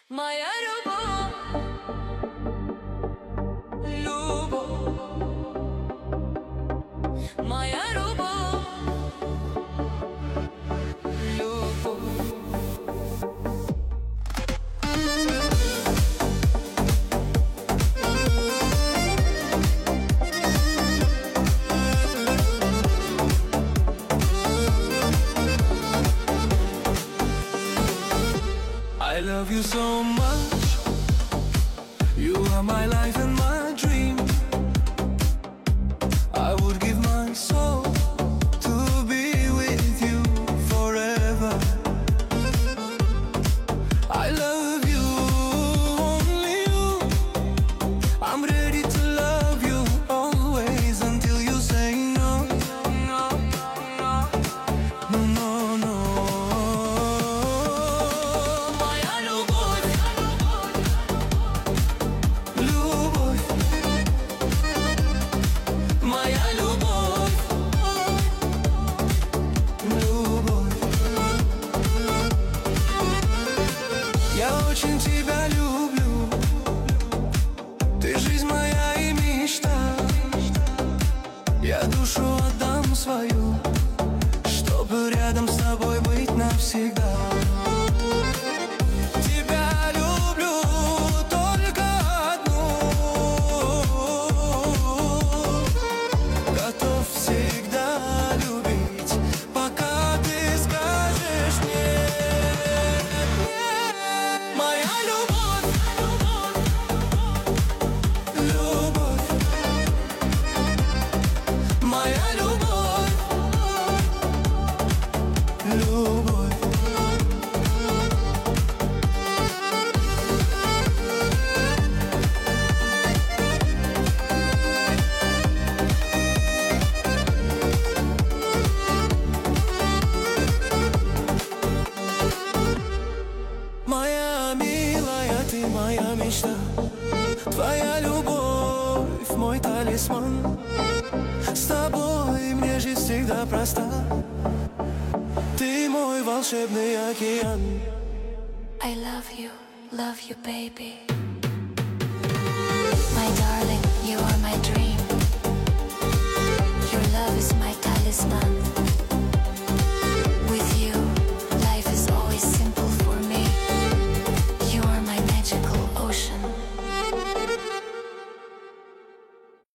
Моя любовь, любовь, моя любовь, любовь. I love you so much. You are my life and my dream. I would give my soul to be with you forever. I love you, only you. I'm ready to love you always until you say no. No, no, no, no, no. Я очень тебя люблю. Ты жизнь моя и мечта. Я душу отдам свою, чтобы рядом с тобой быть навсегда. Тебя люблю только одну. Готов всегда любить, пока ты скажешь нет. Моя любовь, любовь, моя любовь, любовь. Моя милая, ты моя мечта. Твоя любовь, мой талисман. С тобой мне жизнь всегда проста. Ты мой волшебный океан. I love you, baby. My darling, you are my dream.